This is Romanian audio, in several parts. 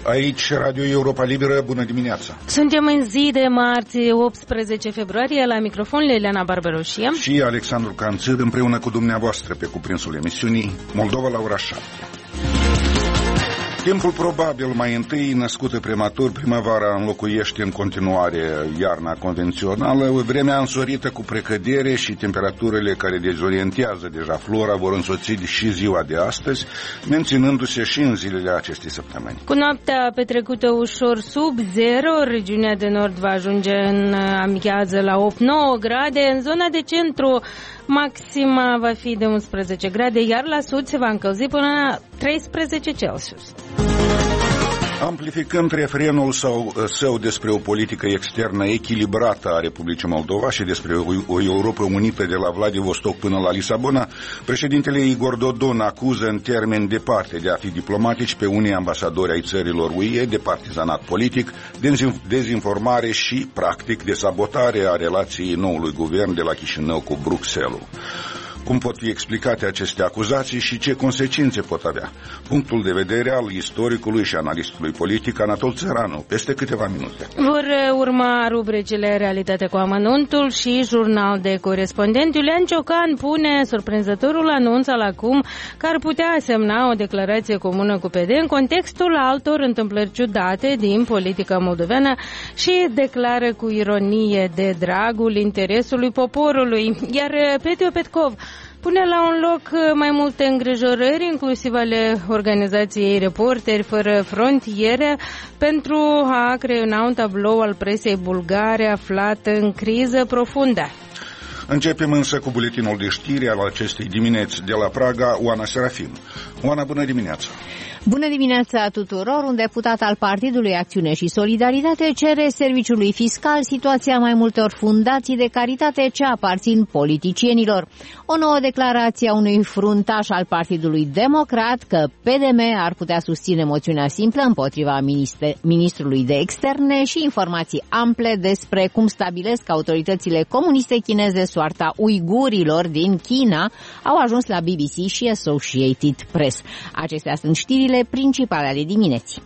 Aici, Radio Europa Liberă, bună dimineața! Suntem în zi de marți, 18 februarie, la microfon Liliana Barberoșie și Alexandru Canțâr, împreună cu dumneavoastră pe cuprinsul emisiunii Moldova la ora 7. Timpul probabil mai întâi, născută prematur, primăvara înlocuiește în continuare iarna convențională, vremea însorită cu precădere și temperaturile care dezorientează deja flora vor însoți și ziua de astăzi, menținându-se și în zilele acestei săptămâni. Cu noaptea petrecută ușor sub 0, regiunea de nord va ajunge în amiază la 8-9 grade, în zona de centru maxima va fi de 11 grade, iar la sud se va încălzi până la 13 Celsius. Amplificând refrenul său despre o politică externă echilibrată a Republicii Moldova și despre o Europă unită de la Vladivostok până la Lisabona, președintele Igor Dodon acuză în termeni departe de a fi diplomatici pe unii ambasadori ai țărilor UE de partizanat politic, dezinformare și, practic, de sabotare a relației noului guvern de la Chișinău cu Bruxelles. Cum pot fi explicate aceste acuzații și ce consecințe pot avea? Punctul de vedere al istoricului și analistului politic Anatol Țăranu, peste câteva minute. Vor urma rubricile Realitate cu amănuntul și Jurnal de corespondent. Iulian Ciocan pune surprinzătorul anunț al acum că ar putea semna o declarație comună cu PD în contextul altor întâmplări ciudate din politica moldoveană și declară cu ironie de dragul interesului poporului. Iar Petio Petkov pune la un loc mai multe îngrijorări, inclusiv ale organizației Reporteri Fără Frontiere, pentru a creiona un tablou al presei bulgare aflat în criză profundă. Începem însă cu buletinul de știri al acestei dimineți de la Praga, Oana Serafim. Oana, bună dimineața! Bună dimineața tuturor! Un deputat al Partidului Acțiune și Solidaritate cere Serviciului Fiscal situația mai multor fundații de caritate ce aparțin politicienilor. O nouă declarație a unui fruntaș al Partidului Democrat că PDM ar putea susține moțiunea simplă împotriva ministrului de externe și informații ample despre cum stabilesc autoritățile comuniste chineze soarta uigurilor din China au ajuns la BBC și Associated Press. Acestea sunt știrile principale ale dimineții.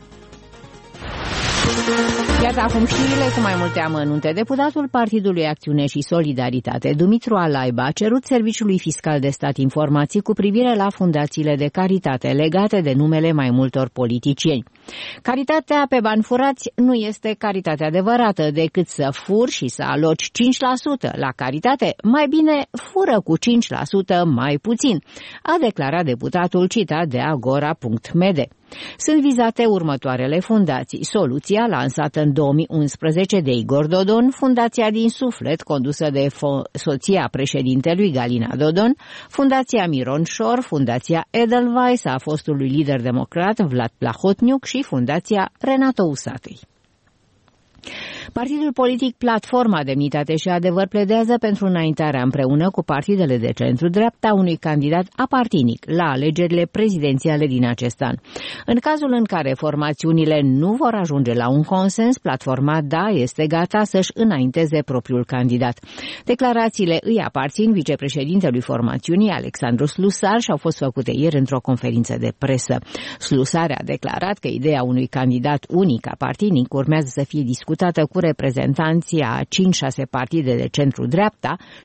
Iată acum știrile cu mai multe amănunte. Deputatul Partidului Acțiune și Solidaritate, Dumitru Alaiba, a cerut Serviciului Fiscal de Stat informații cu privire la fundațiile de caritate legate de numele mai multor politicieni. Caritatea pe bani furați nu este caritate adevărată, decât să furi și să aloci 5% la caritate, mai bine fură cu 5% mai puțin, a declarat deputatul citat de Agora.md. Sunt vizate următoarele fundații: Soluția, lansată în 2011 de Igor Dodon, Fundația Din Suflet, condusă de soția președintelui Galina Dodon, Fundația Miron Șor, Fundația Edelweiss a fostului lider democrat Vlad Plahotniuc și Fundația Renato Usatăi. Partidul politic Platforma Demnitate și Adevăr pledează pentru înaintarea împreună cu partidele de centru-dreapta unui candidat apartinic la alegerile prezidențiale din acest an. În cazul în care formațiunile nu vor ajunge la un consens, Platforma este gata să-și înainteze propriul candidat. Declarațiile îi aparțin vicepreședintelui formațiunii, Alexandru Slusar, și au fost făcute ieri într-o conferință de presă. Slusar a declarat că ideea unui candidat unic apartinic urmează să fie discutată cu reprezentanții a 5-6 partide de centru-dreapta